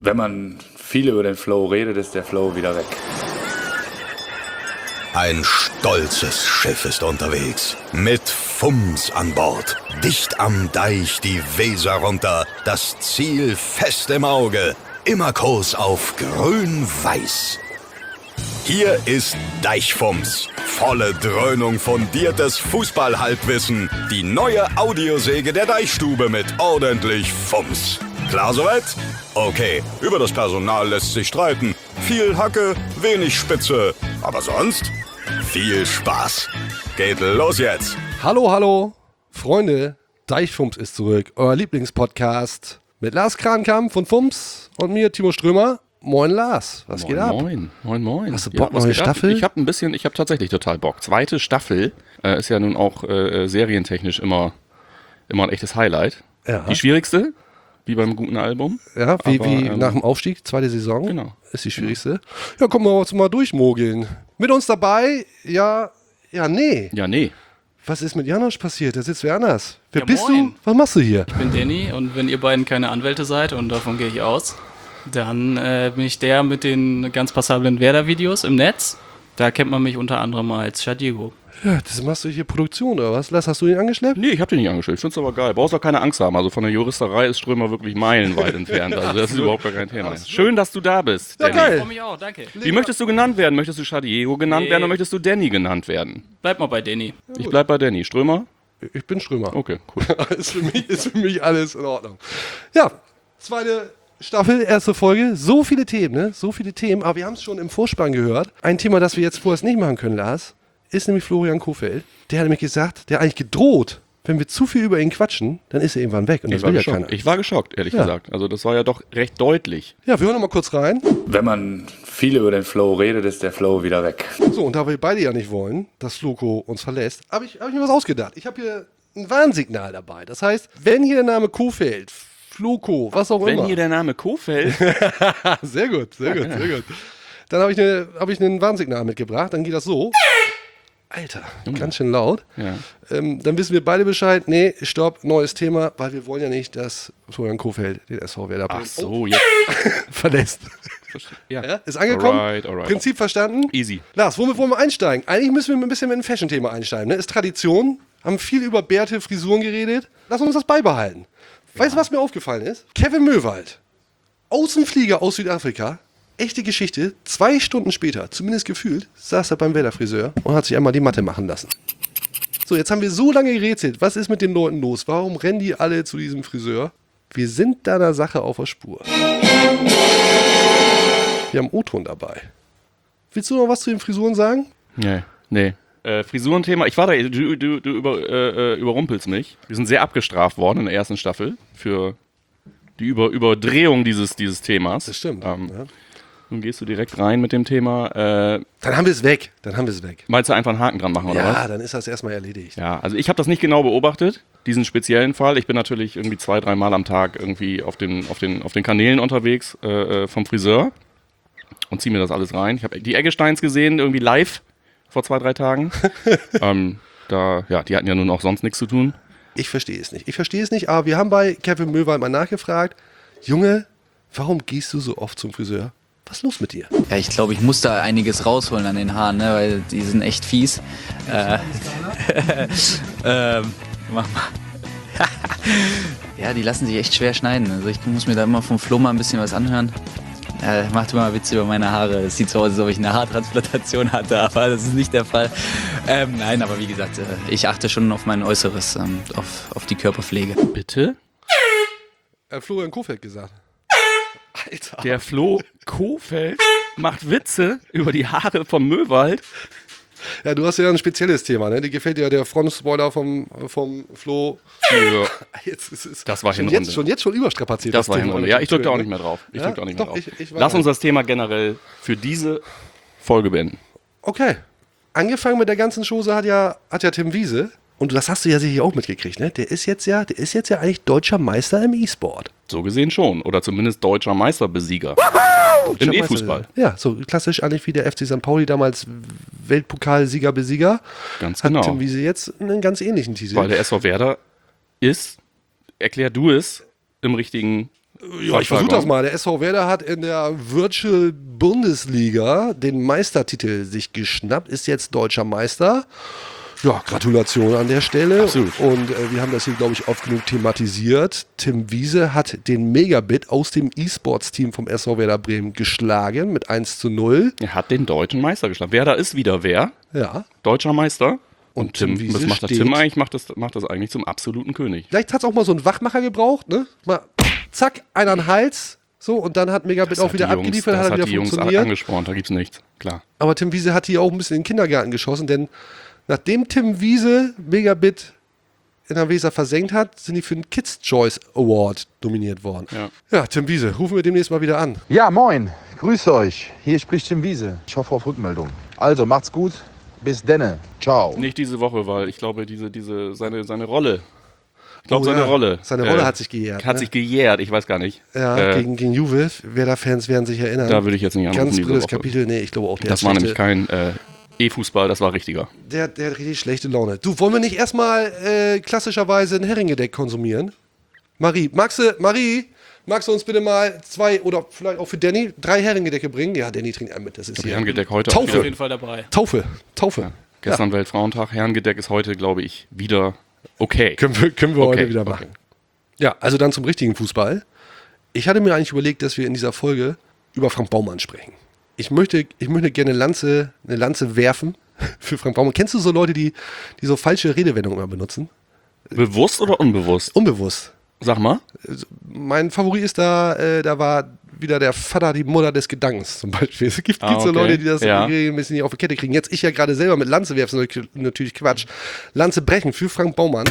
Wenn man viel über den Flow redet, ist der Flow wieder weg. Ein stolzes Schiff ist unterwegs. Mit Fums an Bord. Dicht am Deich die Weser runter. Das Ziel fest im Auge. Immer Kurs auf grün-weiß. Hier ist Deichfums. Volle Dröhnung fundiertes Fußballhalbwissen. Die neue Audiosäge der Deichstube mit ordentlich Fums. Klar soweit? Okay, über das Personal lässt sich streiten. Viel Hacke, wenig Spitze. Aber sonst viel Spaß. Geht los jetzt. Hallo, Freunde. Deichfums ist zurück. Euer Lieblingspodcast mit Lars Krankamp von Fums und mir, Timo Strömer. Moin Lars, was geht ab? Moin. Hast du Bock, neue Staffel? Ich habe tatsächlich total Bock. Zweite Staffel ist ja nun auch serientechnisch immer ein echtes Highlight. Ja. Die schwierigste, wie beim guten Album. Ja, wie nach dem Aufstieg, zweite Saison. Genau. Ist die schwierigste. Ja, kommen wir uns mal durchmogeln. Mit uns dabei, nee. Was ist mit Janosch passiert? Der sitzt wer anders. Wer bist du? Was machst du hier? Ich bin Danny und wenn ihr beiden keine Anwälte seid, und davon gehe ich aus, dann bin ich der mit den ganz passablen Werder-Videos im Netz. Da kennt man mich unter anderem als Shadigo. Ja, das machst du hier Produktion oder was? Lass, hast du ihn angeschleppt? Nee, ich hab den nicht angestellt. Ich find's aber geil. Brauchst auch keine Angst haben. Also von der Juristerei ist Strömer wirklich meilenweit entfernt. Also das ist überhaupt gar kein Thema. Schön, dass du da bist, Ja, Danny. geil. Ich freue mich auch, danke. Wie möchtest du genannt werden? Möchtest du Shadiego genannt werden oder möchtest du Danny genannt werden? Bleib mal bei Danny. Ich bleib bei Danny. Strömer? Ich bin Strömer. Okay, cool. ist für mich alles in Ordnung. Ja, zweite Staffel, erste Folge. So viele Themen, ne? So viele Themen. Aber wir haben es schon im Vorspann gehört. Ein Thema, das wir jetzt vorerst nicht machen können, Lars, ist nämlich Florian Kohfeldt. Der hat nämlich gesagt, der hat eigentlich gedroht, wenn wir zu viel über ihn quatschen, dann ist er irgendwann weg. Und das will ja keiner. Ich war geschockt, ehrlich gesagt. Also das war ja doch recht deutlich. Ja, wir hören noch mal kurz rein. Wenn man viel über den Flow redet, ist der Flow wieder weg. So, und da wir beide ja nicht wollen, dass Floco uns verlässt, habe ich mir was ausgedacht. Ich habe hier ein Warnsignal dabei. Das heißt, wenn hier der Name Kohfeldt, Floco, was auch immer. Wenn hier der Name Kohfeldt... Sehr gut. Dann habe ich ein Warnsignal mitgebracht. Dann geht das so. Alter, ganz schön laut. Ja. Dann wissen wir beide Bescheid. Nee, stopp, neues Thema, weil wir wollen ja nicht, dass Florian Kohfeldt den SV Werder Ach so, jetzt... verlässt. Ja. Ja, ist angekommen. Alright. Prinzip verstanden. Easy. Lars, womit wollen wir einsteigen? Eigentlich müssen wir ein bisschen mit einem Fashion-Thema einsteigen. Ne? Ist Tradition. Haben viel über Bärte, Frisuren geredet. Lass uns das beibehalten. Weißt du, was mir aufgefallen ist? Kevin Möwald, Außenflieger aus Südafrika, echte Geschichte. 2 Stunden später, zumindest gefühlt, saß er beim Werder-Friseur und hat sich einmal die Matte machen lassen. So, jetzt haben wir so lange gerätselt. Was ist mit den Leuten los? Warum rennen die alle zu diesem Friseur? Wir sind da der Sache auf der Spur. Wir haben O-Ton dabei. Willst du noch was zu den Frisuren sagen? Nee. Frisurenthema, ich war da, du überrumpelst mich. Wir sind sehr abgestraft worden in der ersten Staffel für die Überdrehung dieses Themas. Das stimmt. Ja. Nun gehst du direkt rein mit dem Thema. Dann haben wir es weg. Meinst du einfach einen Haken dran machen, oder was? Ja, dann ist das erstmal erledigt. Ja, also ich habe das nicht genau beobachtet, diesen speziellen Fall. Ich bin natürlich irgendwie 2-3 Mal am Tag irgendwie auf den Kanälen unterwegs vom Friseur und ziehe mir das alles rein. Ich habe die Eggesteins gesehen, irgendwie live vor 2-3 Tagen. Die hatten ja nun auch sonst nichts zu tun. Ich verstehe es nicht, aber wir haben bei Kevin Möwald mal nachgefragt. Junge, warum gehst du so oft zum Friseur? Was ist los mit dir? Ja, ich glaube, ich muss da einiges rausholen an den Haaren, ne, weil die sind echt fies. Mach mal. Ja, die lassen sich echt schwer schneiden. Also ich muss mir da immer vom Flo mal ein bisschen was anhören. Macht immer Witze über meine Haare. Es sieht so aus, als ob ich eine Haartransplantation hatte, aber das ist nicht der Fall. Nein, aber wie gesagt, ich achte schon auf mein Äußeres, auf die Körperpflege. Bitte? Florian Kohfeldt gesagt. Alter. Der Flo Kohfeldt macht Witze über die Haare vom Möwald. Ja, du hast ja ein spezielles Thema, ne? Dir gefällt ja der Frontspoiler vom Flo. Ja. Jetzt ist es das war schon Hinrunde. jetzt schon überstrapaziert. Das war Thema. Hinrunde. Ja, ich drücke da auch nicht mehr. mehr drauf. Ich Lass uns das Thema generell für diese Folge beenden. Okay. Angefangen mit der ganzen Chose hat ja Tim Wiese. Und das hast du ja sicher auch mitgekriegt, ne? Der ist jetzt ja eigentlich deutscher Meister im E-Sport. So gesehen schon. Oder zumindest deutscher Meisterbesieger. Im E-Fußball. Ja, so klassisch eigentlich wie der FC St. Pauli damals Weltpokalsieger. Ganz genau. Hat Tim Wiese jetzt einen ganz ähnlichen Titel. Weil der SV Werder ist, erklär du es, im richtigen Ja, ich versuche das mal. Der SV Werder hat in der Virtual Bundesliga den Meistertitel sich geschnappt, ist jetzt deutscher Meister. Ja, Gratulation an der Stelle. Absolut. Und wir haben das hier, glaube ich, oft genug thematisiert. Tim Wiese hat den Megabit aus dem E-Sports-Team vom SV Werder Bremen geschlagen mit 1:0. Er hat den deutschen Meister geschlagen. Werder ist wieder wer? Ja. Deutscher Meister. Und Tim, Tim Wiese was macht der steht- Tim eigentlich? Macht das eigentlich zum absoluten König. Vielleicht hat es auch mal so einen Wachmacher gebraucht, ne? Mal zack, einer an den Hals. So, und dann hat Megabit auch wieder abgeliefert, das hat wieder die Jungs funktioniert. angespornt, da gibt's nichts. Klar. Aber Tim Wiese hat hier auch ein bisschen in den Kindergarten geschossen, denn nachdem Tim Wiese Megabit in der Weser versenkt hat, sind die für den Kids Choice Award nominiert worden. Ja, Tim Wiese, rufen wir demnächst mal wieder an. Ja, moin. Grüße euch. Hier spricht Tim Wiese. Ich hoffe auf Rückmeldung. Also, macht's gut. Bis denne. Ciao. Nicht diese Woche, weil ich glaube, seine Rolle. Ich glaube, Oh seine ja, Rolle. seine Rolle hat sich gejährt, Hat ne? sich gejährt, ich weiß gar nicht. Ja, gegen Juve. Werder-Fans werden sich erinnern. Da würde ich jetzt nicht anrufen Ganz diese blödes Woche. Kapitel. Nee, ich glaube auch, der Das hat war schlechte- nämlich kein E-Fußball, das war richtiger. Der hat richtig schlechte Laune. Du, wollen wir nicht erstmal klassischerweise ein Heringedeck konsumieren? Marie, magst du uns bitte mal 2 oder vielleicht auch für Danny 3 Heringedecke bringen? Ja, Danny trinkt einen mit. Das ist hier. Herrengedeck heute auch Taufe. Auf wieder. jeden Fall dabei. Taufe. Gestern Weltfrauentag, Herrengedeck ist heute, glaube ich, wieder okay. Können wir Okay, heute wieder machen. Ja, also dann zum richtigen Fußball. Ich hatte mir eigentlich überlegt, dass wir in dieser Folge über Frank Baumann sprechen. Ich möchte gerne eine Lanze werfen für Frank Baumann. Kennst du so Leute, die so falsche Redewendungen immer benutzen? Bewusst oder unbewusst? Unbewusst. Sag mal. Mein Favorit ist da war wieder der Vater, die Mutter des Gedankens zum Beispiel. Es gibt so okay. Leute, die das Ja. regelmäßig nicht auf die Kette kriegen. Jetzt ich ja gerade selber mit Lanze werfen, natürlich Quatsch. Lanze brechen für Frank Baumann.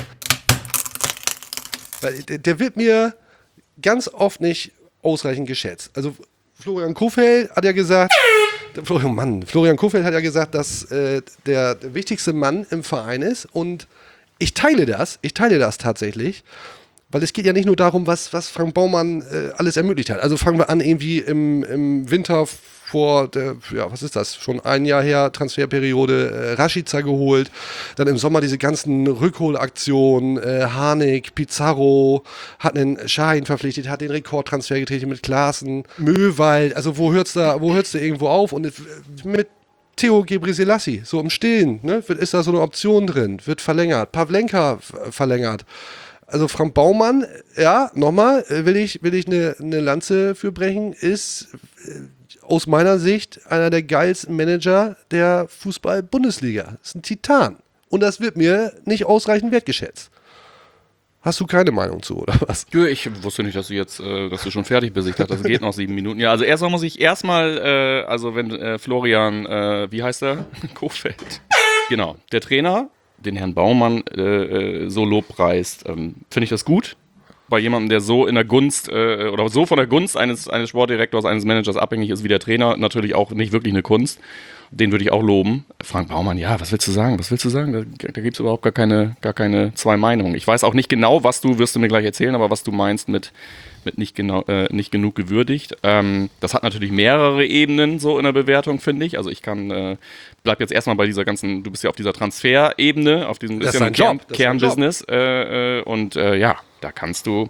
Weil der wird mir ganz oft nicht ausreichend geschätzt. Also Florian Kohfeldt hat ja gesagt, Florian Kohfeldt hat ja gesagt, dass der wichtigste Mann im Verein ist und ich teile das tatsächlich. Weil es geht ja nicht nur darum, was Frank Baumann alles ermöglicht hat. Also fangen wir an, irgendwie im Winter vor was ist das? Schon ein Jahr her, Transferperiode, Rashica geholt. Dann im Sommer diese ganzen Rückholaktionen, Harnik, Pizarro, hat einen Schahin verpflichtet, hat den Rekordtransfer getätigt mit Klaassen, Möwald. Also wo hört's da irgendwo auf? Und mit Theo Gebrselassie, so im Stillen, ne? Ist da so eine Option drin, wird verlängert. Pavlenka verlängert. Also Frank Baumann, ja, nochmal, will ich eine Lanze für brechen, ist aus meiner Sicht einer der geilsten Manager der Fußball-Bundesliga. Ist ein Titan. Und das wird mir nicht ausreichend wertgeschätzt. Hast du keine Meinung zu, oder was? Ja, ich wusste nicht, dass du schon fertig bist. Ich dachte, das geht noch 7 Minuten. Ja, also erstmal muss ich also wenn Florian, wie heißt er? Kohfeldt. Genau, der Trainer, den Herrn Baumann so lobpreist, finde ich das gut. Bei jemandem, der so in der Gunst oder so von der Gunst eines Sportdirektors, eines Managers abhängig ist wie der Trainer, natürlich auch nicht wirklich eine Kunst. Den würde ich auch loben. Frank Baumann, ja, was willst du sagen? Da gibt es überhaupt gar keine zwei Meinungen. Ich weiß auch nicht genau, wirst du mir gleich erzählen, aber was du meinst mit nicht genug gewürdigt. Das hat natürlich mehrere Ebenen so in der Bewertung, finde ich. Also ich bleib jetzt erstmal bei dieser ganzen, du bist ja auf dieser Transferebene, auf diesem Das ist sein Job. Das ist sein Kernbusiness. Da kannst du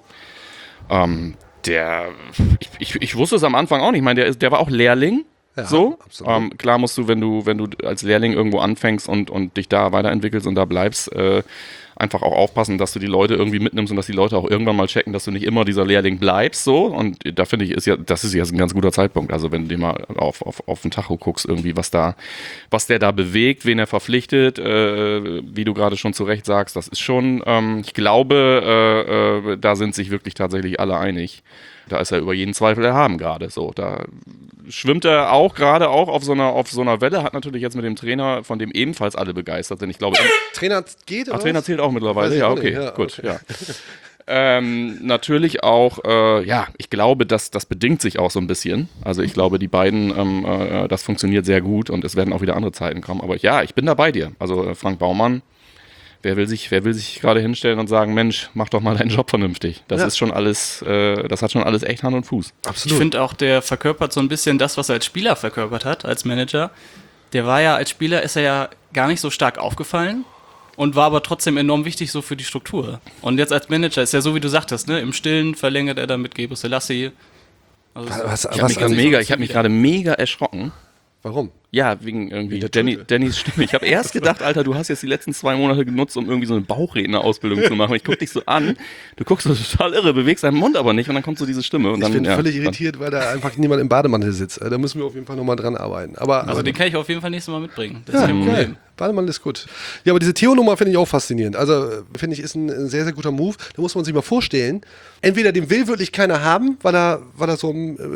ich wusste es am Anfang auch nicht. Ich meine, der war auch Lehrling. Ja, So, absolut. klar musst du, wenn du als Lehrling irgendwo anfängst und dich da weiterentwickelst und da bleibst, einfach auch aufpassen, dass du die Leute irgendwie mitnimmst und dass die Leute auch irgendwann mal checken, dass du nicht immer dieser Lehrling bleibst, so. Und da finde ich, das ist jetzt ein ganz guter Zeitpunkt. Also wenn du dir mal auf den Tacho guckst, irgendwie, was der da bewegt, wen er verpflichtet, wie du gerade schon zu Recht sagst, das ist schon, ich glaube, da sind sich wirklich tatsächlich alle einig. Da ist er über jeden Zweifel erhaben gerade, so. Da schwimmt er auch gerade auf so einer Welle, hat natürlich jetzt mit dem Trainer, von dem ebenfalls alle begeistert sind. Ich glaube, Trainer geht, oder? Trainer zählt auch mittlerweile, Weiß ich ja, auch okay, nicht, ja, gut, okay. ja. Natürlich auch, ich glaube, das bedingt sich auch so ein bisschen. Also ich glaube, die beiden, das funktioniert sehr gut und es werden auch wieder andere Zeiten kommen. Aber ja, ich bin da bei dir. Also Frank Baumann, wer will sich gerade hinstellen und sagen, Mensch, mach doch mal deinen Job vernünftig. Das ist schon alles, das hat schon alles echt Hand und Fuß. Ich finde auch, der verkörpert so ein bisschen das, was er als Spieler verkörpert hat, als Manager. Der war ja als Spieler, ist er ja gar nicht so stark aufgefallen. und war aber trotzdem enorm wichtig so für die Struktur. Und jetzt als Manager ist ja so, wie du sagtest, ne? Im Stillen verlängert er dann mit Gebre Selassie. Also Ich habe mich gerade mega erschrocken. Warum? Ja, wegen irgendwie Dannys Stimme. Ich habe erst gedacht, Alter, du hast jetzt die letzten 2 Monate genutzt, um irgendwie so eine Bauchredner-Ausbildung zu machen. Ich guck dich so an, du guckst so total irre, bewegst deinen Mund aber nicht und dann kommt so diese Stimme. Und Ich dann, bin völlig irritiert, weil da einfach niemand im Bademantel sitzt. Da müssen wir auf jeden Fall nochmal dran arbeiten. Also den kann ich auf jeden Fall nächstes Mal mitbringen. Das ist ja, kein Problem. Bademantel ist gut. Ja, aber diese Theo-Nummer finde ich auch faszinierend. Also finde ich, ist ein sehr, sehr guter Move. Da muss man sich mal vorstellen, entweder den will wirklich keiner haben, weil er so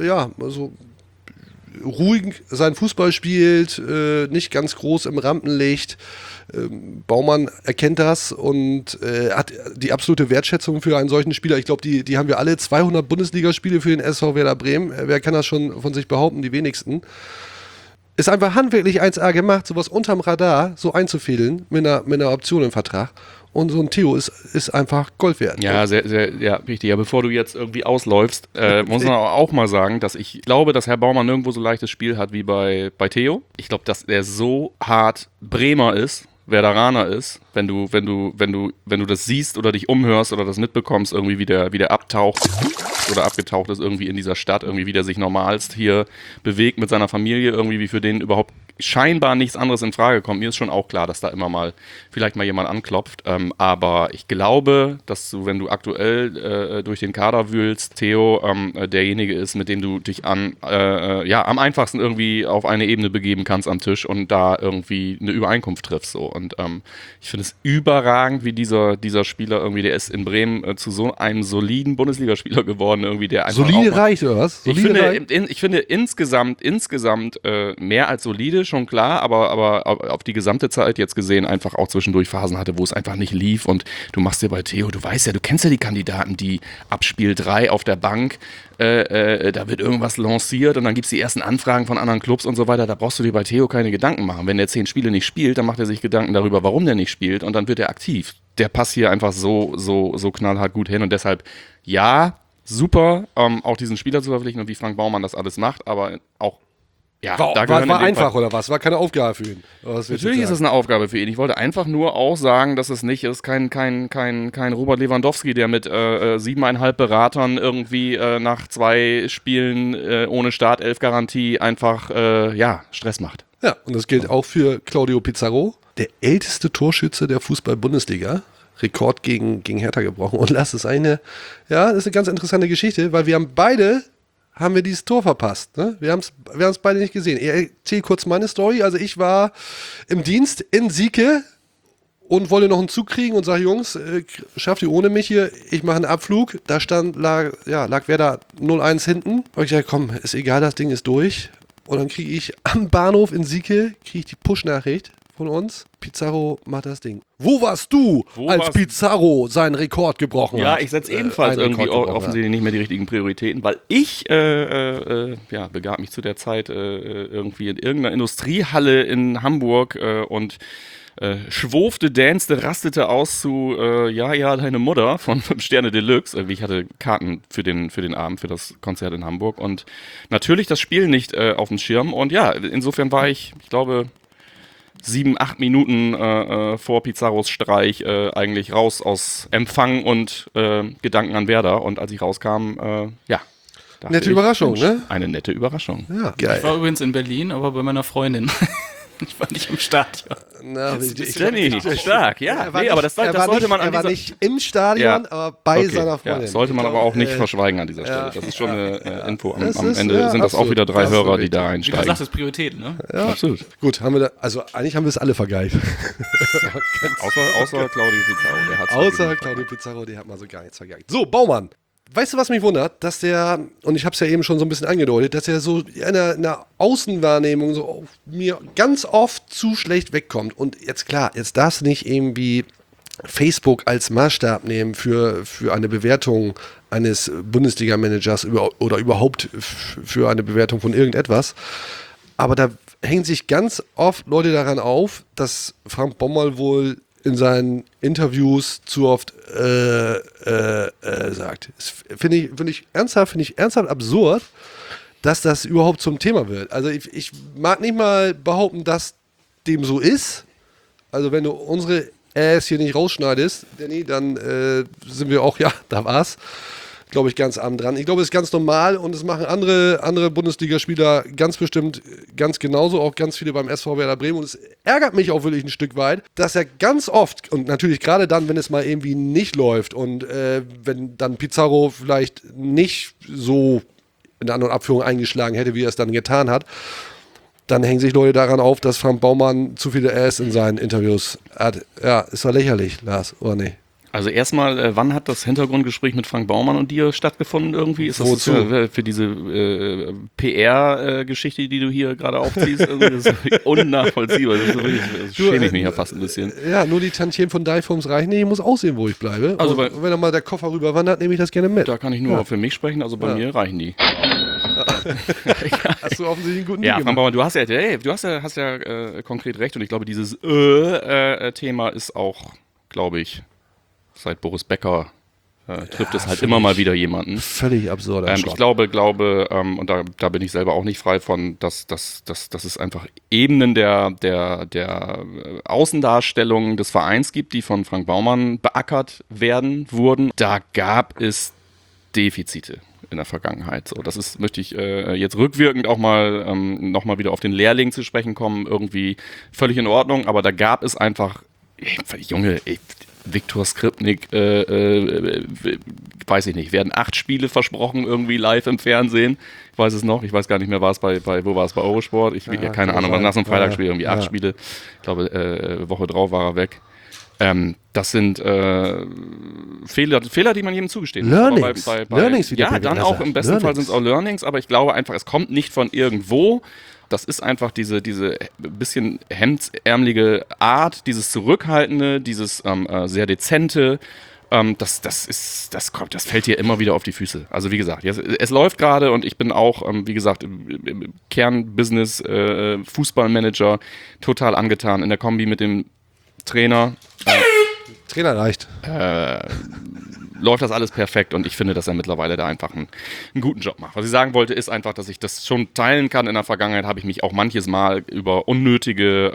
ruhig seinen Fußball spielt, nicht ganz groß im Rampenlicht. Baumann erkennt das und hat die absolute Wertschätzung für einen solchen Spieler. Ich glaube, die haben wir alle. 200 Bundesligaspiele für den SV Werder Bremen. Wer kann das schon von sich behaupten? Die wenigsten. Ist einfach handwerklich 1A gemacht, sowas unterm Radar so einzufädeln mit einer Option im Vertrag. Und so ein Theo ist einfach Gold wert. Ja, sehr, sehr, richtig. Ja, bevor du jetzt irgendwie ausläufst, muss man auch mal sagen, dass ich glaube, dass Herr Baumann nirgendwo so leichtes Spiel hat wie bei Theo. Ich glaube, dass er so hart Bremer ist, Werderaner ist, wenn du das siehst oder dich umhörst oder das mitbekommst, irgendwie wie der abtaucht oder abgetaucht ist irgendwie in dieser Stadt, irgendwie wie der sich normalst hier bewegt mit seiner Familie, irgendwie wie für den überhaupt scheinbar nichts anderes in Frage kommt. Mir ist schon auch klar, dass da immer mal vielleicht mal jemand anklopft, aber ich glaube, dass du, wenn du aktuell durch den Kader wühlst, Theo derjenige ist, mit dem du dich am einfachsten irgendwie auf eine Ebene begeben kannst am Tisch und da irgendwie eine Übereinkunft triffst. So. Und ich finde es überragend, wie dieser Spieler irgendwie, der ist in Bremen zu so einem soliden Bundesligaspieler geworden, irgendwie, der einfach Solide reicht, oder was? Ich finde insgesamt mehr als solide, schon klar, aber auf die gesamte Zeit jetzt gesehen einfach auch zwischendurch Phasen hatte, wo es einfach nicht lief und du machst dir bei Theo, du weißt ja, du kennst ja die Kandidaten, die ab Spiel 3 auf der Bank, da wird irgendwas lanciert und dann gibt es die ersten Anfragen von anderen Clubs und so weiter, da brauchst du dir bei Theo keine Gedanken machen. Wenn der 10 Spiele nicht spielt, dann macht er sich Gedanken darüber, warum der nicht spielt und dann wird er aktiv. Der passt hier einfach so knallhart gut hin und deshalb, ja, super, auch diesen Spieler zu verpflichten und wie Frank Baumann das alles macht, aber auch ja, war einfach oder was? War keine Aufgabe für ihn? Natürlich ist das eine Aufgabe für ihn. Ich wollte einfach nur auch sagen, dass es nicht ist, kein Robert Lewandowski, der mit 7,5 Beratern irgendwie nach 2 Spielen ohne Startelf-Garantie einfach Stress macht. Ja, und das gilt auch für Claudio Pizarro, der älteste Torschütze der Fußball-Bundesliga. Rekord gegen Hertha gebrochen. Und das ist eine ganz interessante Geschichte, weil wir haben wir dieses Tor verpasst. Ne? Wir haben es beide nicht gesehen. Ich erzähle kurz meine Story. Also ich war im Dienst in Sieke und wollte noch einen Zug kriegen und sage, Jungs, schafft ihr ohne mich hier, ich mache einen Abflug. Da lag Werder 0-1 hinten. Und ich sage, komm, ist egal, das Ding ist durch. Und dann kriege ich am Bahnhof in Sieke die Push-Nachricht von uns. Pizarro macht das Ding. Wo warst du, als Pizarro seinen Rekord gebrochen hat? Ja, ich setze ebenfalls irgendwie offensichtlich nicht mehr die richtigen Prioritäten, weil ich begab mich zu der Zeit irgendwie in irgendeiner Industriehalle in Hamburg und schwurfte, danste, rastete aus zu deine Mutter von 5 Sterne Deluxe. Ich hatte Karten für den Abend, für das Konzert in Hamburg und natürlich das Spiel nicht auf dem Schirm und ja, insofern war ich glaube 7-8 Minuten vor Pizarros Streich eigentlich raus aus Empfang und Gedanken an Werder. Und als ich rauskam, nette Überraschung, ne? Eine nette Überraschung. Ja, geil. Ich war übrigens in Berlin, aber bei meiner Freundin. Ich war nicht im Stadion. Danny, stark, ja. Aber das sollte man Er war nicht im Stadion, aber bei seiner Freundin. Ja, sollte man aber auch nicht verschweigen an dieser Stelle. Das ist schon eine Info. Am Ende sind das auch wieder 3 Hörer, die da einsteigen. Wie du sagst, das ist Priorität, ne? Ja. Absolut. Gut, eigentlich haben wir es alle vergeigt. Außer Claudio Pizarro. Claudio Pizarro, der hat mal so gar nichts vergeigt. So, Baumann. Weißt du, was mich wundert? Dass der, und ich habe es ja eben schon so ein bisschen angedeutet, dass er so in einer Außenwahrnehmung so auf mir ganz oft zu schlecht wegkommt. Und jetzt darfst du nicht irgendwie Facebook als Maßstab nehmen für eine Bewertung eines Bundesliga-Managers oder überhaupt für eine Bewertung von irgendetwas. Aber da hängen sich ganz oft Leute daran auf, dass Frank Baumann wohl in seinen Interviews zu oft sagt. Finde ich ernsthaft absurd, dass das überhaupt zum Thema wird. Also ich mag nicht mal behaupten, dass dem so ist. Also wenn du unsere hier nicht rausschneidest, Danny, dann sind wir auch, ja, da war's, glaube ich, ganz arm dran. Ich glaube, es ist ganz normal und es machen andere Bundesligaspieler ganz bestimmt ganz genauso, auch ganz viele beim SV Werder Bremen. Und es ärgert mich auch wirklich ein Stück weit, dass er ganz oft, und natürlich gerade dann, wenn es mal irgendwie nicht läuft und wenn dann Pizarro vielleicht nicht so in der anderen Abführung eingeschlagen hätte, wie er es dann getan hat, dann hängen sich Leute daran auf, dass Frank Baumann zu viele Ass in seinen Interviews hat. Ja, ist doch lächerlich, Lars, oder nicht? Also erstmal, wann hat das Hintergrundgespräch mit Frank Baumann und dir stattgefunden irgendwie? Ist das Wozu? für diese PR-Geschichte, die du hier gerade aufziehst? Irgendwie, das ist unnachvollziehbar. Das ist wirklich, das schäme ich mich ja fast ein bisschen. Ja, nur die Tantiemen von Deiforms reichen nicht. Ich muss aussehen, wo ich bleibe. Also und wenn dann mal der Koffer rüberwandert, nehme ich das gerne mit. Da kann ich nur für mich sprechen, also bei mir reichen die. Hast du offensichtlich einen guten Ja, Deal Frank gemacht. Baumann, du hast ja konkret recht und ich glaube, dieses Thema ist auch, glaube ich, seit Boris Becker trifft es halt immer mal wieder jemanden. Völlig absurder Ich glaube, und da bin ich selber auch nicht frei von, dass es einfach Ebenen der Außendarstellung des Vereins gibt, die von Frank Baumann beackert wurden. Da gab es Defizite in der Vergangenheit. So, möchte ich jetzt rückwirkend auch mal nochmal wieder auf den Lehrling zu sprechen kommen, irgendwie völlig in Ordnung, aber da gab es einfach, Viktor Skripnik, weiß ich nicht, werden 8 Spiele versprochen irgendwie live im Fernsehen. Ich weiß es noch, ich weiß gar nicht mehr, wo war es bei Eurosport? Keine Ahnung, was nach so einem Freitagsspiel irgendwie 8 Spiele. Ich glaube, Woche drauf war er weg. Das sind Fehler, die man jedem zugestehen muss. Learnings. Learnings, wie der ja, Pepe dann sagt. auch im besten Fall sind es auch Learnings, aber ich glaube einfach, es kommt nicht von irgendwo. Das ist einfach diese bisschen hemdsärmelige Art, dieses Zurückhaltende, dieses sehr dezente. Das fällt dir immer wieder auf die Füße. Also wie gesagt, es läuft gerade und ich bin auch, wie gesagt, im Kernbusiness Fußballmanager total angetan in der Kombi mit dem Trainer. Trainer reicht. Läuft das alles perfekt und ich finde, dass er mittlerweile da einfach einen guten Job macht. Was ich sagen wollte, ist einfach, dass ich das schon teilen kann. In der Vergangenheit habe ich mich auch manches Mal über unnötige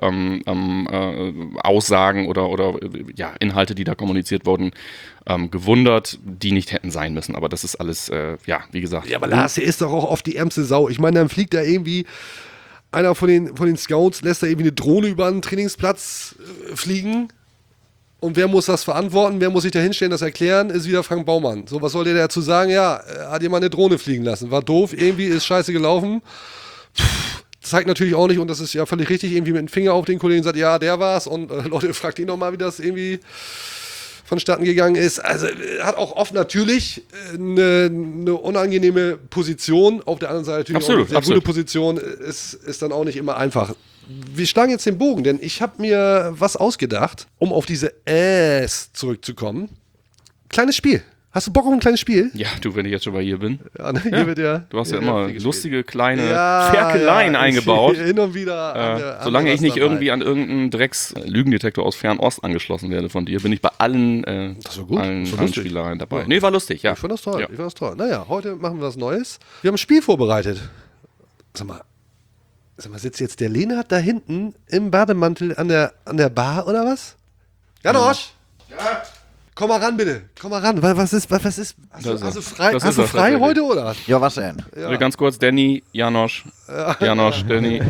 Aussagen oder Inhalte, die da kommuniziert wurden, gewundert, die nicht hätten sein müssen. Aber das ist alles, wie gesagt. Ja, aber Lars, der ist doch auch oft die ärmste Sau. Ich meine, dann fliegt da irgendwie einer von den Scouts, lässt da irgendwie eine Drohne über einen Trainingsplatz fliegen. Und wer muss das verantworten? Wer muss sich da hinstellen, das erklären? Ist wieder Frank Baumann. So, was soll der dazu sagen? Ja, hat jemand eine Drohne fliegen lassen. War doof, irgendwie ist scheiße gelaufen. Zeigt natürlich auch nicht, und das ist ja völlig richtig, irgendwie mit dem Finger auf den Kollegen sagt, ja, der war's. Und Leute, fragt ihn nochmal, wie das irgendwie vonstatten gegangen ist. Also hat auch oft natürlich eine unangenehme Position. Auf der anderen Seite natürlich Absolut, auch eine sehr gute Position. Ist dann auch nicht immer einfach. Wir schlagen jetzt den Bogen, denn ich habe mir was ausgedacht, um auf diese zurückzukommen. Kleines Spiel. Hast du Bock auf ein kleines Spiel? Ja, du, wenn ich jetzt schon mal hier bin. Ja, ne? Hier wird ja, Du hast ja hier immer wird lustige kleine Ja, Ferkeleien ja, eingebaut. Hin und wieder. Solange ich nicht dabei. irgendwie an irgendeinen Drecks-Lügendetektor aus Fernost angeschlossen werde von dir, bin ich bei allen, Das war gut, allen das war lustig. Spielereien dabei. Ja. Nee, war lustig, ja. Ich fand das toll. Ja. Ich fand das toll. Naja, heute machen wir was Neues. Wir haben ein Spiel vorbereitet. Sag mal, sitzt jetzt der Lenard da hinten im Bademantel an der Bar oder was? Janosch! Ja. Komm mal ran, bitte. Komm mal ran. Was ist? Hast du frei, das hast ist du das frei tatsächlich. heute oder? Ja, was denn? Ja. Ganz kurz, Danny, Janosch, Danny.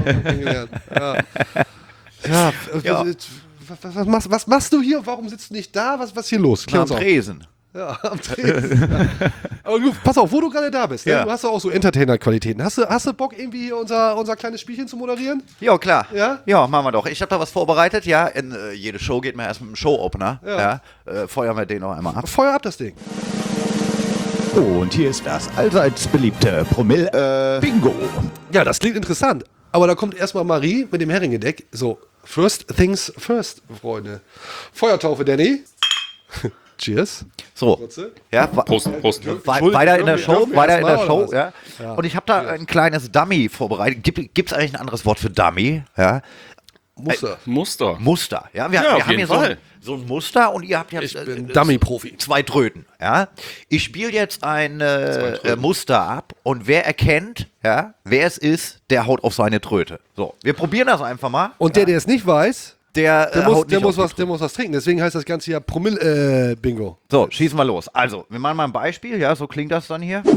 Was machst du hier? Warum sitzt du nicht da? Was ist hier los? Klär Am uns auf. Tresen. Ja, am Tresen. Aber du, pass auf, wo du gerade da bist. Ne? Ja. Du hast doch auch so Entertainer-Qualitäten. Hast du Bock, irgendwie hier unser kleines Spielchen zu moderieren? Ja, klar. Ja? Ja, machen wir doch. Ich habe da was vorbereitet, ja. In jede Show geht man erst mit einem Show-Opener. Ja. Feuern wir den noch einmal ab. Feuer ab das Ding. Und hier ist das allseits beliebte Promille-Bingo. Ja, das klingt interessant. Aber da kommt erstmal Marie mit dem Heringedeck. So, first things first, Freunde. Feuertaufe, Danny. Cheers. So. Ja, Prost. weiter in der Show, dürfen wir weiter in der erst mal, Show, oder ja. Und ich habe da ein kleines Dummy vorbereitet. Gibt es eigentlich ein anderes Wort für Dummy? Ja. Muster. Muster, ja. Wir Ja, auf haben jeden hier Fall. so ein Muster und ihr habt jetzt Ich bin Dummy-Profi. 2 Tröten, ja. Ich spiele jetzt ein Muster ab und wer erkennt, ja, wer es ist, der haut auf seine Tröte. So, wir probieren das einfach mal. Und der es nicht weiß, Der haut nicht muss auf die was trinken. Deswegen heißt das Ganze ja Promille-Bingo. So, schießen wir los. Also, wir machen mal ein Beispiel. Ja, so klingt das dann hier.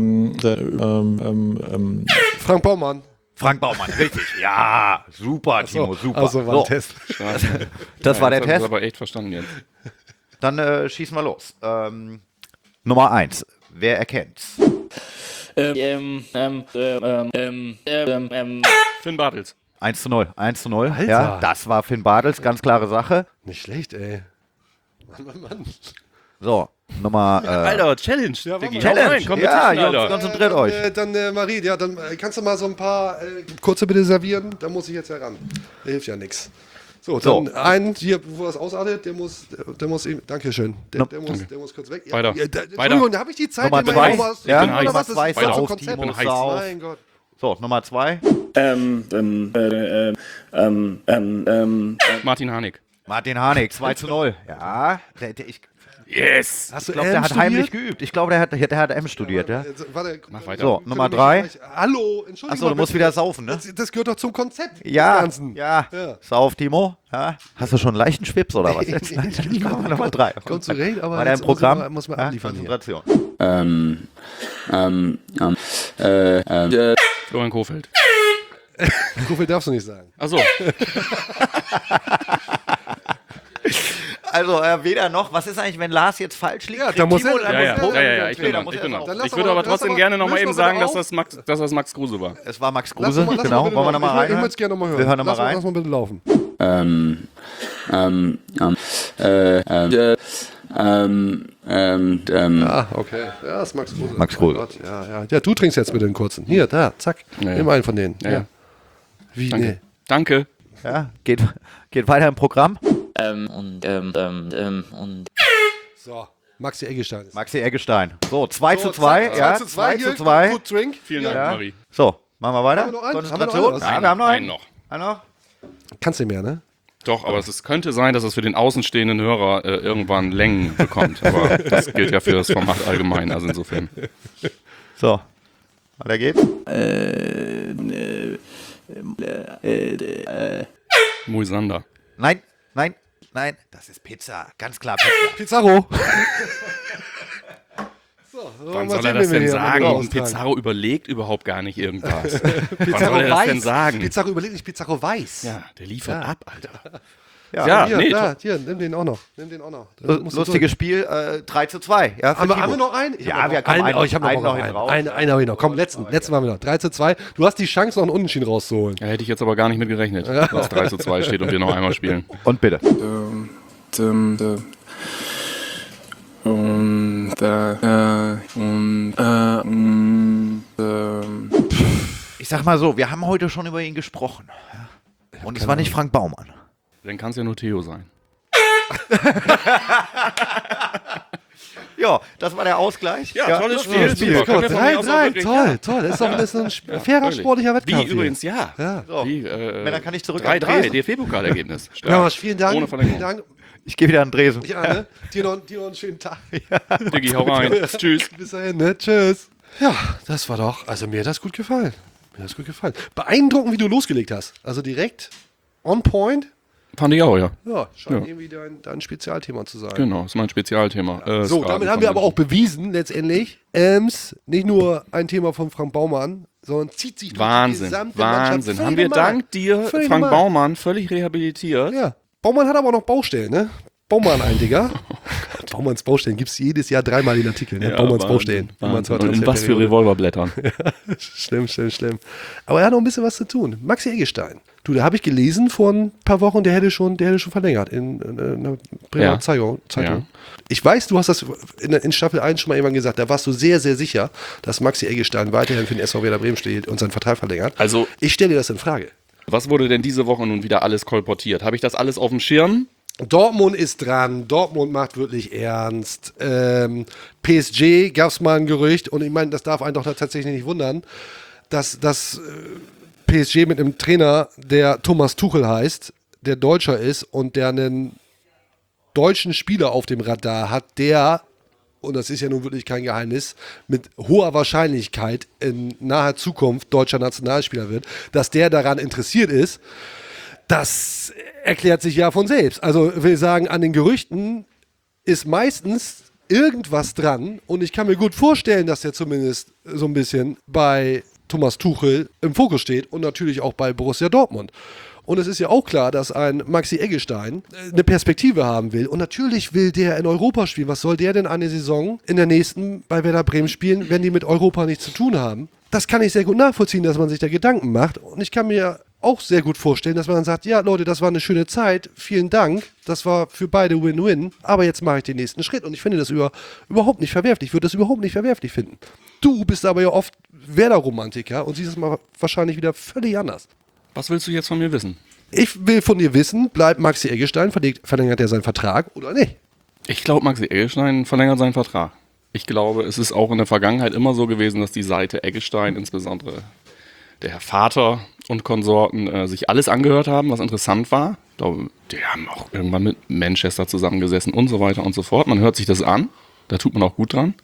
Frank Baumann. Frank Baumann, richtig. Ja, super, Timo, super. Also war ein Test. Das war der Das Test. ist aber echt verstanden jetzt. Dann schießen wir los. Nummer 1. Wer erkennt's? Finn Bartels. 1:0. 1:0. Alter. Ja, das war Finn Bartels, ganz klare Sache. Nicht schlecht, ey. Mann. So, Nummer. Alter, Challenge. Ja, Diggi. Challenge. Hau rein, Competition, Ja, Jungs, Alter. konzentriert euch. Marie, ja, dann kannst du mal so ein paar kurze bitte servieren. Da muss ich jetzt heran. Der hilft ja nichts. So, dann einen hier, wo das ausartet, der muss eben, Dankeschön. Der muss kurz weg. Weiter. Entschuldigung, da habe ich die Zeit Nummer immer 2. hier was. Ja, oder was? Das Nummer 2 ist doch so ein sauf, Konzept. Timo, heiß. sauf. Mein Gott. So, Nummer 2. Martin Harnik. Martin Harnik, 2:0. Ja, ich Yes. Hast du glaube, der M hat studiert? heimlich geübt. Ich glaube, der hat M studiert, ja. Warte, Mach weiter. So, Nummer 3. Hallo, Entschuldigung. Achso, du musst wieder saufen, ne? Das gehört doch zum Konzept. Ja, des Ganzen. ja. Sauf, Timo. Ja. Hast du schon einen leichten Schwips oder was? Jetzt machen wir Nummer 3. Kommt zurecht, aber War der im jetzt Programm? muss man abliefern hier. Konzentration. Florian Kohfeldt. Kofel darfst du nicht sagen. Achso. Also, weder noch. Was ist eigentlich, wenn Lars jetzt falsch liegt? Ja, Kriegt da muss Timo er- dann Ja, den Punkt? ja, ich bin Da dran. muss Ich er bin drauf. dran. Dann Ich würde aber lass trotzdem aber- gerne nochmal löst eben mal sagen, bitte dass das Max Kruse war. Es war Max Lass Kruse, mal genau. bitte Wollen wir nochmal rein? Ich würde es gerne nochmal hören. Wir hören nochmal rein. Lass mal bitte laufen. Okay. Ja, das ist Max Kruse. Max Kruse. Oh Gott, ja, du trinkst jetzt bitte einen kurzen. Hier, da, zack. Ja, ja. Nimm einen von denen. Ja, ja. Wie, Danke. nee. Danke. Ja, geht weiter im Programm. So, Maxi Eggestein. Maxi Eggestein. So, 2:2. Ja, 2:2. Gut Drink. Vielen Dank, Ja. Marie. So, machen wir weiter. Haben wir noch einen? Konzentration. Haben wir noch Ja, wir haben noch Einen einen. noch. Einen noch. Kannst du mehr, ne? Doch, aber es könnte sein, dass es für den außenstehenden Hörer irgendwann Längen bekommt. Aber das gilt ja für das Format allgemein, also insofern. So, weiter geht's. Moisander. Nein. Das ist Pizza. Ganz klar Pizza. Pizarro. So, Wann mal soll er sehen, das wen wir denn hier sagen? mal Ein austragen. Pizarro überlegt überhaupt gar nicht irgendwas. Wann Pizarro soll er das weiß. denn sagen? Pizarro überlegt nicht, Pizarro weiß. Ja, der liefert ab, Alter. Ja, Hier, nee, hier, nimm den auch noch. Da musst du Lustiges durch. Spiel, 3:2. Ja, für Haben wir Timo. noch einen? Ich Ja, hab noch wir kommen einen. Ich habe einen noch noch einen. drauf. Einen habe ich noch. Komm, letzten haben wir noch. 3:2. Du hast die Chance, noch einen Unentschieden rauszuholen. Da hätte ich jetzt aber gar nicht mit gerechnet, dass 3:2 steht und wir noch einmal spielen. Und bitte. Ich sag mal so, wir haben heute schon über ihn gesprochen. Ja. Und es war nicht Frank Baumann. Dann kann es ja nur Theo sein. Ja, das war der Ausgleich. tolles Spiel. Super. Können wir von mir aus auch wirklich- Toll. Das ist ein fairer völlig. sportlicher Wettkampf. Wie übrigens, ja. So. Wie, Dann kann ich zurück 3:3, an den Tresen. DFB-Pokalergebnis. Ja, vielen Dank. Ohne Verlängerung. Vielen Dank. Ich gehe wieder an den Dresen. Ja, ne? Dir noch einen schönen Tag. Diggi, hau rein. Tschüss. Bis dahin, ne? Tschüss. Ja, das war doch, also mir hat das gut gefallen. Beeindruckend, wie du losgelegt hast. Also direkt on point. Fand ich auch, ja. Ja, scheint Ja. irgendwie dein Spezialthema zu sein. Genau, ist mein Spezialthema. So, damit haben wir aber auch bewiesen, letztendlich, nicht nur ein Thema von Frank Baumann, sondern zieht sich durch die Wahnsinn, gesamte Wahnsinn. Mannschaft. Haben wir Völlig normal. dank dir Völlig Frank normal. Baumann völlig rehabilitiert? Ja. Baumann hat aber auch noch Baustellen, ne? Baumann ein, Digga. Baumanns Baustellen gibt es jedes Jahr dreimal den Artikel, ne? Ja, Baumanns Wahnsinn, Baustellen. Baumanns Wahnsinn. Und in was für Revolverblättern. Schlimm. Aber er hat noch ein bisschen was zu tun. Maxi Eggestein. Du, da habe ich gelesen vor ein paar Wochen, der hätte schon verlängert in einer Bremer Ja. Zeitung. Ja. Ich weiß, du hast das in Staffel 1 schon mal irgendwann gesagt, da warst du sehr, sehr sicher, dass Maxi Eggestein weiterhin für den SV Werder Bremen steht und seinen Vertrag verlängert. Also, Ich stelle dir das in Frage. was wurde denn diese Woche nun wieder alles kolportiert? Habe ich das alles auf dem Schirm? Dortmund ist dran, Dortmund macht wirklich ernst. PSG gab es mal ein Gerücht und ich meine, das darf einen doch tatsächlich nicht wundern, dass PSG mit einem Trainer, der Thomas Tuchel heißt, der Deutscher ist und der einen deutschen Spieler auf dem Radar hat, der, und das ist ja nun wirklich kein Geheimnis, mit hoher Wahrscheinlichkeit in naher Zukunft deutscher Nationalspieler wird, dass der daran interessiert ist, Das erklärt sich ja von selbst. Also will sagen, an den Gerüchten ist meistens irgendwas dran und ich kann mir gut vorstellen, dass der zumindest so ein bisschen bei Thomas Tuchel im Fokus steht und natürlich auch bei Borussia Dortmund. Und es ist ja auch klar, dass ein Maxi Eggestein eine Perspektive haben will. Und natürlich will der in Europa spielen. Was soll der denn eine Saison in der nächsten bei Werder Bremen spielen, wenn die mit Europa nichts zu tun haben? Das kann ich sehr gut nachvollziehen, dass man sich da Gedanken macht. Und ich kann mir auch sehr gut vorstellen, dass man dann sagt, ja Leute, das war eine schöne Zeit, vielen Dank, das war für beide Win-Win, aber jetzt mache ich den nächsten Schritt. Und ich finde das überhaupt nicht verwerflich. Ich würde das überhaupt nicht verwerflich finden. Du bist aber ja oft Werder-Romantiker und siehst es mal wahrscheinlich wieder völlig anders. Was willst du jetzt von mir wissen? Ich will von dir wissen, bleibt Maxi Eggestein, verlängert er seinen Vertrag oder nicht? Ich glaube, Maxi Eggestein verlängert seinen Vertrag. Ich glaube, es ist auch in der Vergangenheit immer so gewesen, dass die Seite Eggestein, insbesondere der Herr Vater und Konsorten, sich alles angehört haben, was interessant war. Ich glaube, die haben auch irgendwann mit Manchester zusammengesessen und so weiter und so fort. Man hört sich das an, da tut man auch gut dran.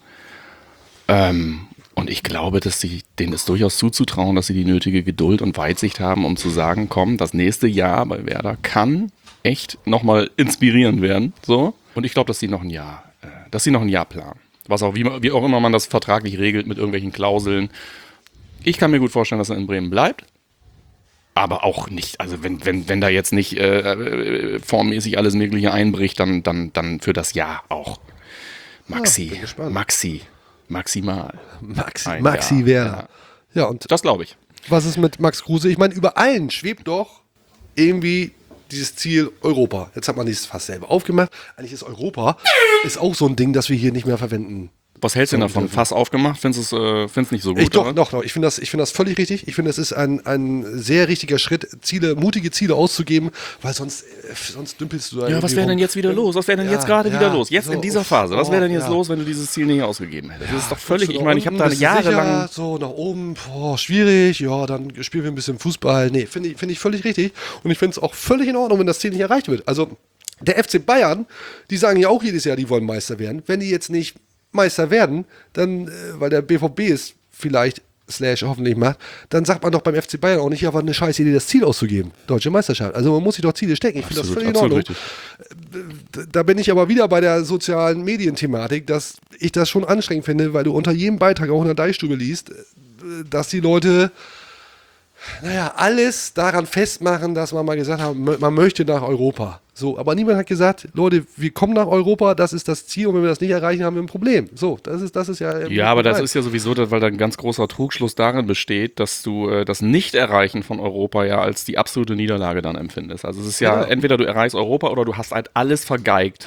Und ich glaube, dass denen ist durchaus zuzutrauen, dass sie die nötige Geduld und Weitsicht haben, um zu sagen, komm, das nächste Jahr bei Werder kann echt nochmal inspirierend werden. So. Und ich glaube, dass sie noch ein Jahr planen. Was auch, wie auch immer man das vertraglich regelt mit irgendwelchen Klauseln. Ich kann mir gut vorstellen, dass er in Bremen bleibt. Aber auch nicht, also wenn da jetzt nicht formmäßig alles Mögliche einbricht, dann für das Jahr auch. Maxi, maximal. Maxi Werder. Ja, und das glaube ich. was ist mit Max Kruse? Ich meine, über allen schwebt doch irgendwie dieses Ziel Europa. Jetzt hat man dieses fast selber aufgemacht. Eigentlich ist Europa ist auch so ein Ding, das wir hier nicht mehr verwenden. Was hältst du denn davon? Fass aufgemacht? Findest du es nicht so gut? Doch. Ich finde das völlig richtig. Ich finde, es ist ein sehr richtiger Schritt, mutige Ziele auszugeben, weil sonst dümpelst du da. Ja, was wäre denn jetzt wieder los? Was wäre denn jetzt gerade wieder los? Jetzt so in dieser Phase. Was wäre denn jetzt los, wenn du dieses Ziel nicht ausgegeben hättest? Das ist doch völlig, ich meine, ich habe da jahrelang... So nach oben, schwierig, ja, dann spielen wir ein bisschen Fußball. Nee, finde ich völlig richtig. Und ich finde es auch völlig in Ordnung, wenn das Ziel nicht erreicht wird. Also, der FC Bayern, die sagen ja auch jedes Jahr, die wollen Meister werden. Wenn die jetzt nicht Meister werden, dann, weil der BVB es vielleicht hoffentlich macht, dann sagt man doch beim FC Bayern auch nicht, ja, war eine scheiß Idee, das Ziel auszugeben. Deutsche Meisterschaft. Also man muss sich doch Ziele stecken. Ich finde das völlig in Ordnung. Richtig. Da bin ich aber wieder bei der sozialen Medienthematik, dass ich das schon anstrengend finde, weil du unter jedem Beitrag auch in der Deichstube liest, dass die Leute alles daran festmachen, dass man mal gesagt hat, man möchte nach Europa. So, aber niemand hat gesagt, Leute, wir kommen nach Europa, das ist das Ziel und wenn wir das nicht erreichen, haben wir ein Problem. So, das ist ja... Ja, aber das ist ja sowieso, weil da ein ganz großer Trugschluss darin besteht, dass du das Nicht-Erreichen von Europa ja als die absolute Niederlage dann empfindest. Also es ist ja, entweder du erreichst Europa oder du hast halt alles vergeigt,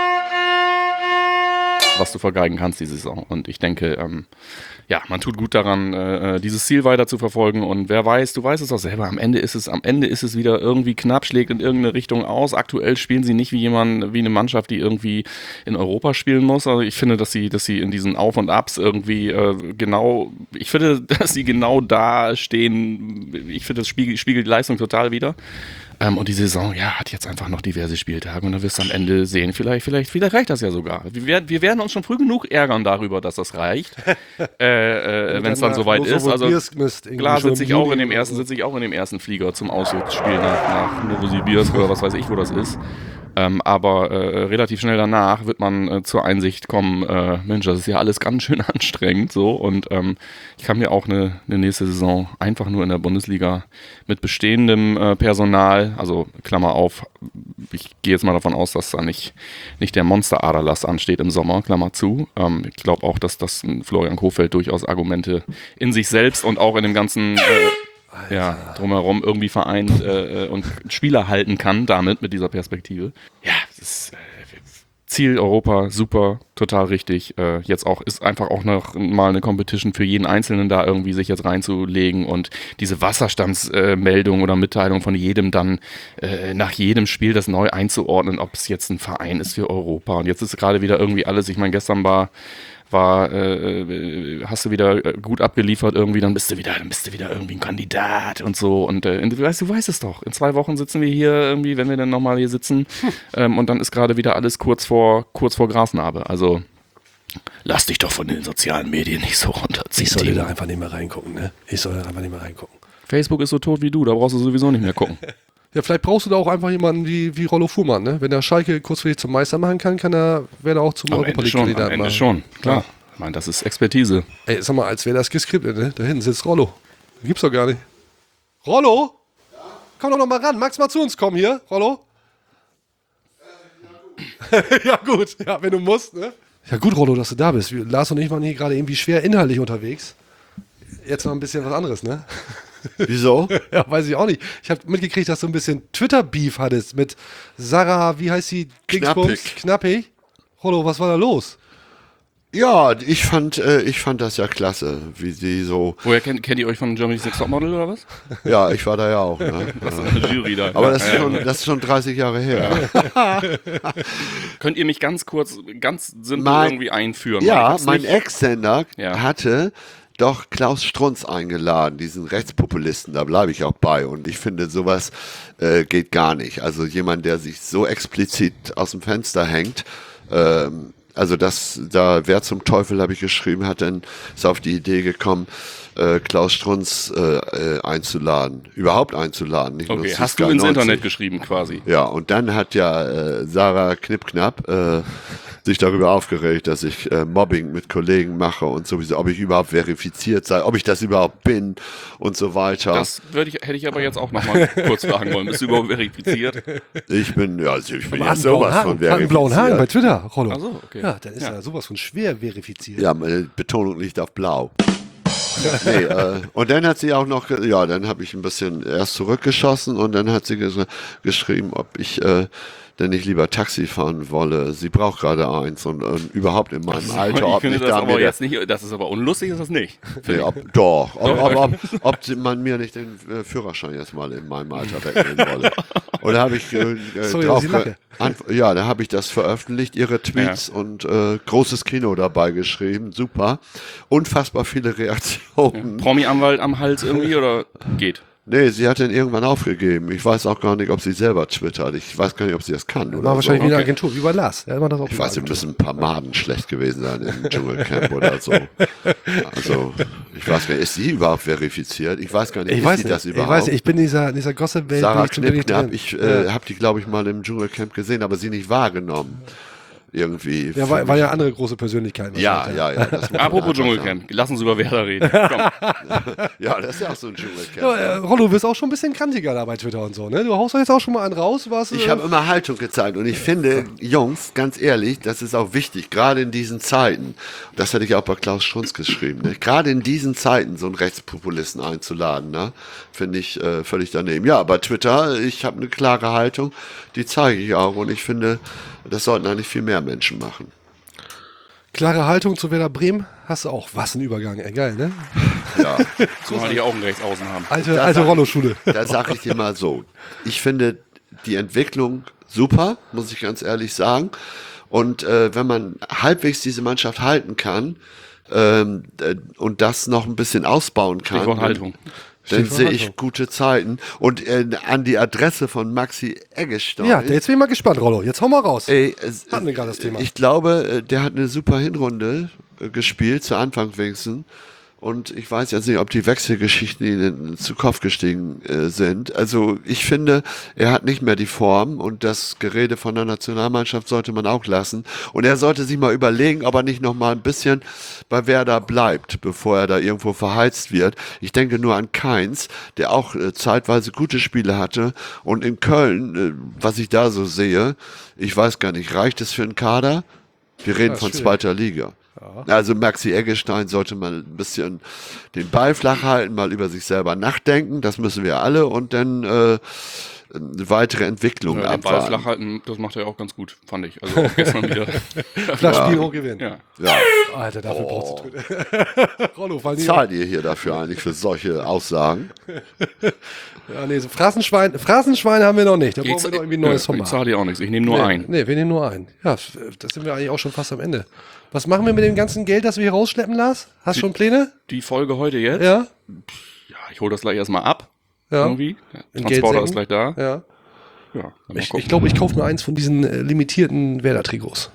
was du vergeigen kannst die Saison. Und ich denke, man tut gut daran, dieses Ziel weiter zu verfolgen. Und wer weiß, du weißt es doch selber, am Ende ist es wieder irgendwie knapp, schlägt in irgendeine Richtung aus. Aktuell spielen sie nicht wie eine Mannschaft, die irgendwie in Europa spielen muss. Also ich finde, dass sie in diesen Auf und Abs irgendwie dass sie genau da stehen. Ich finde, das spiegelt die Leistung total wider. Und die Saison, hat jetzt einfach noch diverse Spieltage und dann wirst du am Ende sehen, vielleicht reicht das ja sogar. Wir werden uns schon früh genug ärgern darüber, dass das reicht, wenn es dann soweit ist. Also klar sitze ich auch in dem ersten Flieger zum Auswärtsspiel nach Novosibirsk oder was weiß ich, wo das ist. Aber relativ schnell danach wird man zur Einsicht kommen, Mensch, das ist ja alles ganz schön anstrengend so und ich kann mir auch eine nächste Saison einfach nur in der Bundesliga mit bestehendem Personal, also Klammer auf, ich gehe jetzt mal davon aus, dass da nicht der Monster-Aderlass ansteht im Sommer, Klammer zu. Ich glaube auch, dass das Florian Kohfeldt durchaus Argumente in sich selbst und auch in dem ganzen drumherum irgendwie vereint und Spieler halten kann damit, mit dieser Perspektive. Ja, das ist Ziel Europa, super, total richtig. Jetzt auch ist einfach auch noch mal eine Competition für jeden Einzelnen da irgendwie sich jetzt reinzulegen und diese Wasserstandsmeldung oder Mitteilung von jedem dann nach jedem Spiel das neu einzuordnen, ob es jetzt ein Verein ist für Europa. Und jetzt ist gerade wieder irgendwie alles, ich meine, gestern hast du wieder gut abgeliefert irgendwie, dann bist du wieder irgendwie ein Kandidat und so und du weißt es doch, in 2 Wochen sitzen wir hier irgendwie, wenn wir dann nochmal hier sitzen und dann ist gerade wieder alles kurz vor Grasnarbe, also lass dich doch von den sozialen Medien nicht so runterziehen. Ich soll da einfach nicht mehr reingucken, ne? Facebook ist so tot wie du, da brauchst du sowieso nicht mehr gucken. Ja, vielleicht brauchst du da auch einfach jemanden wie Rollo Fuhrmann, ne? Wenn der Schalke kurzfristig zum Meister machen kann, wer da auch zum Am Europa Ende schon, League-Kandidaten am machen. Ende schon, klar. Ja. Ich meine, das ist Expertise. Ey, sag mal, als wäre das geskriptet, ne? Da hinten sitzt Rollo. Gibt's doch gar nicht. Rollo? Ja? Komm doch noch mal ran. Magst mal zu uns kommen hier, Rollo? Ja, gut. Ja, wenn du musst, ne? Ja, gut, Rollo, dass du da bist. Lars und ich waren hier gerade irgendwie schwer inhaltlich unterwegs. Jetzt noch ein bisschen was anderes, ne? Wieso? Ja, weiß ich auch nicht. Ich habe mitgekriegt, dass du ein bisschen Twitter-Beef hattest mit Sarah, wie heißt sie? Knappig. Rollo, was war da los? Ja, ich fand das ja klasse, wie sie so. Woher kennt ihr euch von Germany's Next Topmodel oder was? Ja, ich war da ja auch. Ne? Das ist eine Jury da. Aber das ist schon 30 Jahre her. Könnt ihr mich ganz simpel irgendwie einführen? Ja, mein Ex-Sender hatte doch Klaus Strunz eingeladen, diesen Rechtspopulisten, da bleibe ich auch bei. Und ich finde, sowas geht gar nicht. Also jemand, der sich so explizit aus dem Fenster hängt, also wer zum Teufel, habe ich geschrieben, ist auf die Idee gekommen, Klaus Strunz überhaupt einzuladen. Nicht okay, hast du ins Internet geschrieben quasi. Ja, und dann hat ja Sarah Knippknapp sich darüber aufgeregt, dass ich Mobbing mit Kollegen mache und sowieso, ob ich überhaupt verifiziert sei, ob ich das überhaupt bin und so weiter. Das hätte ich aber jetzt auch noch mal kurz fragen wollen. Bist du überhaupt verifiziert? Ich bin ja sowas von verifiziert. Einen blauen Haken bei Twitter, Rollo. Ach so, okay. Ja, dann ist er sowas von schwer verifiziert. Ja, meine Betonung liegt auf blau. Nee, und dann hat sie auch noch, dann habe ich ein bisschen erst zurückgeschossen und dann hat sie geschrieben, ob ich denn nicht lieber Taxi fahren wolle. Sie braucht gerade eins und überhaupt in meinem Alter. Ich finde das aber jetzt nicht, das ist aber unlustig, ist das nicht. Nee, ob man mir nicht den Führerschein jetzt mal in meinem Alter wegnehmen wolle. Und da habe ich da habe ich das veröffentlicht, ihre Tweets und großes Kino dabei geschrieben, super. Unfassbar viele Reaktionen. Promi-Anwalt am Hals irgendwie oder geht? Nee, sie hat den irgendwann aufgegeben. Ich weiß auch gar nicht, ob sie selber twittert. Ich weiß gar nicht, ob sie das kann. War wahrscheinlich wie eine Agentur, wie bei Lars. Ich weiß, müssen ein paar Maden schlecht gewesen sein im Dschungelcamp oder so. Also, ich weiß gar nicht, ist sie überhaupt verifiziert? Ich weiß gar nicht, ist sie das überhaupt? Ich weiß nicht, ich bin in dieser Gossip-Welt. Sarah Knippknapp, ich habe die, glaube ich, mal im Dschungelcamp gesehen, aber sie nicht wahrgenommen. Irgendwie. Ja, war ja andere große Persönlichkeiten. Ja. Apropos Dschungelcamp, lass uns über Werder reden. Komm. Ja, das ist ja auch so ein Dschungelcamp. Ja, Rollo, du bist auch schon ein bisschen kantiger da bei Twitter und so, ne? Du haust doch jetzt auch schon mal einen raus. Ich habe immer Haltung gezeigt und ich finde, Jungs, ganz ehrlich, das ist auch wichtig, gerade in diesen Zeiten. Das hatte ich auch bei Klaus Strunz geschrieben. Ne? Gerade in diesen Zeiten so einen Rechtspopulisten einzuladen, ne? Finde ich völlig daneben. Ja, bei Twitter, ich habe eine klare Haltung, die zeige ich auch und ich finde, das sollten eigentlich viel mehr Menschen machen. Klare Haltung zu Werder Bremen hast du auch. Was ein Übergang, ey, geil, ne? Ja. Zumal die auch einen Rechtsaußen haben. Alte Rollo-Schule. Da sage ich dir mal so. Ich finde die Entwicklung super, muss ich ganz ehrlich sagen. Und wenn man halbwegs diese Mannschaft halten kann und das noch ein bisschen ausbauen kann, Stichwort Haltung. Dann sehe ich gute Zeiten. Und an die Adresse von Maxi Eggestein. Ja, jetzt bin ich mal gespannt, Rollo. Jetzt hau mal raus. Hatten wir gerade das Thema. Ich glaube, der hat eine super Hinrunde gespielt, zu Anfang wenigstens. Und ich weiß jetzt nicht, ob die Wechselgeschichten ihnen zu Kopf gestiegen sind. Also ich finde, er hat nicht mehr die Form und das Gerede von der Nationalmannschaft sollte man auch lassen. Und er sollte sich mal überlegen, ob er nicht noch mal ein bisschen bei Werder bleibt, bevor er da irgendwo verheizt wird. Ich denke nur an Keins, der auch zeitweise gute Spiele hatte. Und in Köln, was ich da so sehe, ich weiß gar nicht, reicht es für einen Kader? Wir reden von zweiter Liga. Ja. Also Maxi Eggestein sollte mal ein bisschen den Ball flach halten, mal über sich selber nachdenken, das müssen wir alle und dann weitere Entwicklung abwarten. Den Ball flach halten, das macht er auch ganz gut, fand ich. Also auch gestern wieder. Flach spielen, hoch gewinnen. Ja. Alter, dafür brauchst du Rollo, zahlt ihr hier dafür eigentlich für solche Aussagen? Ja, nee, so Phrasenschwein haben wir noch nicht. Da brauchen wir noch irgendwie ein neues Format. Ich zahle dir auch nichts, ich nehme nur einen. Nee, wir nehmen nur einen. Ja, das sind wir eigentlich auch schon fast am Ende. Was machen wir mit dem ganzen Geld, das wir hier rausschleppen, Lars? Hast du schon Pläne? Die Folge heute jetzt? Ja. Ja, ich hole das gleich erstmal ab. Ja. Irgendwie. Der Transporter ist gleich da. Ja. Ja, Ich glaube, ich kaufe mir eins von diesen limitierten Werder-Trikots.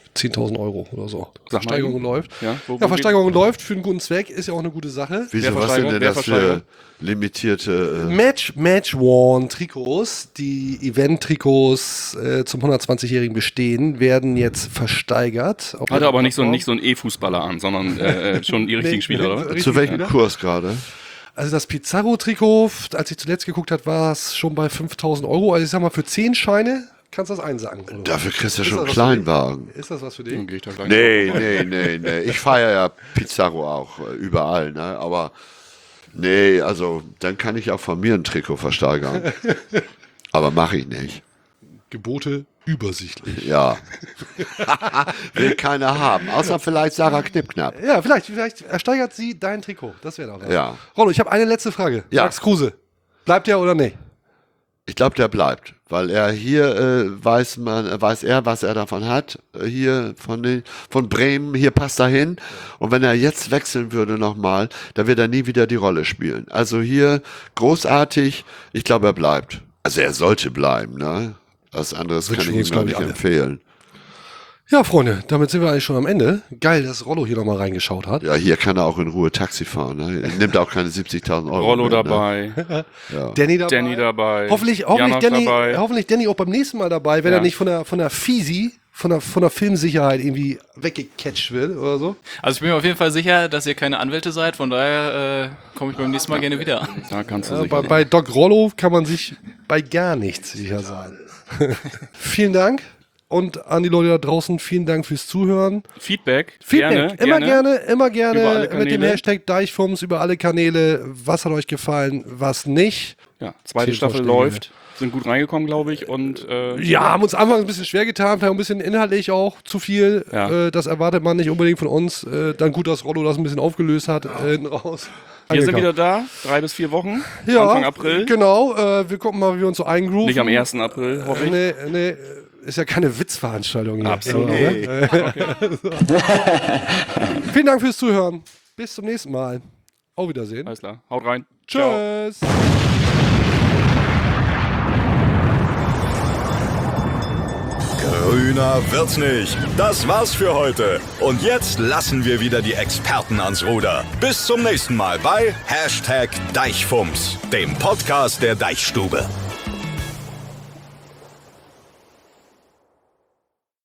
10.000 Euro oder so. Sag mal Versteigerung eben. läuft. Ja, Versteigerung läuft für einen guten Zweck, ist ja auch eine gute Sache. Wieso, was sind denn das für limitierte... Match-Worn-Trikots, die Event-Trikots zum 120-jährigen Bestehen, werden jetzt versteigert. Hatte aber nicht so ein E-Fußballer an, sondern schon die richtigen Spieler, oder? richtig Zu welchem Spieler. Kurs gerade? Also das Pizarro-Trikot, als ich zuletzt geguckt habe, war es schon bei 5.000 Euro. Also ich sag mal, für 10 Scheine kannst du das einsagen. Oder? Dafür kriegst du Ist schon das einen was für dich? Kleinwagen. Ist das was für dich? Dann geh ich da gleich Nee. Ich feiere ja Pizarro auch überall, ne? Aber nee, also dann kann ich auch von mir ein Trikot versteigern. Aber mache ich nicht. Gebote übersichtlich. Ja. Will keiner haben. Außer vielleicht Sarah Knippknapp. Ja, vielleicht ersteigert sie dein Trikot. Das wäre doch was. Ja. Rollo, ich habe eine letzte Frage. Ja. Max Kruse, bleibt der oder nicht? Ich glaube, der bleibt, weil er hier weiß er, was er davon hat. Hier von Bremen, hier passt er hin. Und wenn er jetzt wechseln würde nochmal, dann wird er nie wieder die Rolle spielen. Also hier großartig. Ich glaube, er bleibt. Also er sollte bleiben, ne? Was anderes kann ich ihm noch nicht empfehlen. Ja, Freunde, damit sind wir eigentlich schon am Ende. Geil, dass Rollo hier nochmal reingeschaut hat. Ja, hier kann er auch in Ruhe Taxi fahren. Ne? Er nimmt auch keine 70.000 Euro. Rollo mit, dabei, Ne? Ja. Danny dabei. Danny dabei, Hoffentlich Janos Danny, dabei. hoffentlich Danny auch beim nächsten Mal dabei, wenn Ja. er nicht von der FISI, von der Filmsicherheit irgendwie weggecatcht wird oder so. Also ich bin mir auf jeden Fall sicher, dass ihr keine Anwälte seid, von daher komme ich beim nächsten Mal gerne wieder. Da kannst du Ja, sicher bei Doc Rollo kann man sich bei gar nichts sicher sein. Vielen Dank. Und an die Leute da draußen, vielen Dank fürs Zuhören. Feedback, Immer gerne Über alle mit dem Kanäle. Hashtag Deichfums über alle Kanäle. Was hat euch gefallen, was nicht? Ja, zweite Staffel läuft. Sind gut reingekommen, glaube ich. Und Ja, haben uns anfangs ein bisschen schwer getan, vielleicht ein bisschen inhaltlich auch zu viel. Ja. Das erwartet man nicht unbedingt von uns. Dann gut, dass Rollo das ein bisschen aufgelöst hat hinten raus. wir sind wieder da, 3 bis 4 Wochen, Ja, Anfang April. Genau, wir gucken mal, wie wir uns so eingrooven. Nicht am 1. April, hoffe ich. Nee, ist ja keine Witzveranstaltung hier. Absolut. Ne? Vielen Dank fürs Zuhören. Bis zum nächsten Mal. Auf Wiedersehen. Alles klar, haut rein. Ciao. Tschüss. Grüner wird's nicht. Das war's für heute. Und jetzt lassen wir wieder die Experten ans Ruder. Bis zum nächsten Mal bei #Deichfumms, dem Podcast der Deichstube.